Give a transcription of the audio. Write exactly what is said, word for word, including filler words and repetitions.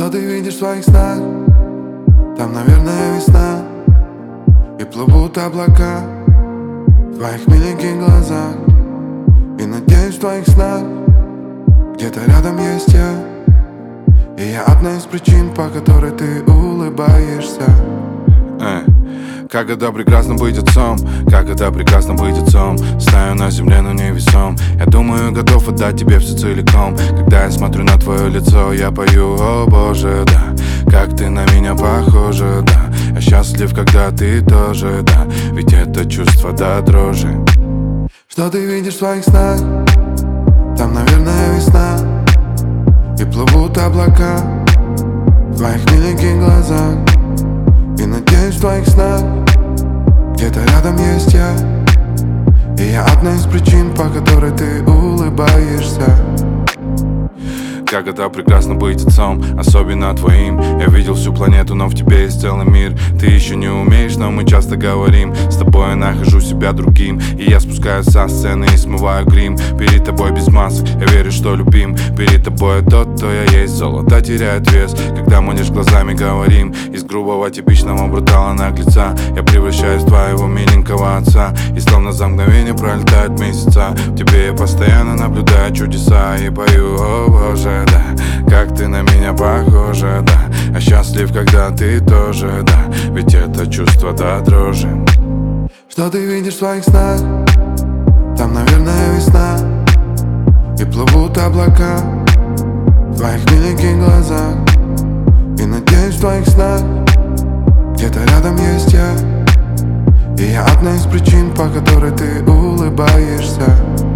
Что ты видишь в своих снах? Там, наверное, весна. И плывут облака в твоих миленьких глазах. И надеюсь, в твоих снах где-то рядом есть я. И я одна из причин, по которой ты улыбаешься. Эй. Как это прекрасно быть отцом, как это прекрасно быть отцом. Стою на земле, но невесом. Я думаю, готов отдать тебе все целиком. Когда я смотрю на твое лицо, я пою: о боже, да, как ты на меня похожа, да. Я счастлив, когда ты тоже, да, ведь это чувство до дрожи. Что ты видишь в своих снах? Там, наверное, весна. И плывут облака в твоих миленьких глазах. И надеюсь, в твоих снах где-то рядом есть я. И я одна из причин, по которой ты улыбаешься. Как это прекрасно быть отцом, особенно твоим. Я видел всю планету, но в тебе есть целый мир. Ты еще не умеешь, но мы часто говорим. С тобой я нахожу себя другим. И я спускаюсь со сцены и смываю грим. Перед тобой без масок, я верю, что любим. Перед тобой тот, кто я есть. Золото теряет вес, когда мы лишь глазами говорим. Из грубого, типичного брутала наглеца я превращаюсь в твоего миленького отца. И словно за мгновение пролетают месяца. В тебе я постоянно наблюдаю чудеса. И пою: о боже, да, как ты на меня похожа, да. Я счастлив, когда ты тоже, да, ведь это чувство до дрожи. Что ты видишь в своих снах? Там, наверное, весна. И плывут облака в твоих миленьких глазах. И надеюсь, в твоих снах где-то рядом есть я. И я одна из причин, по которой ты улыбаешься.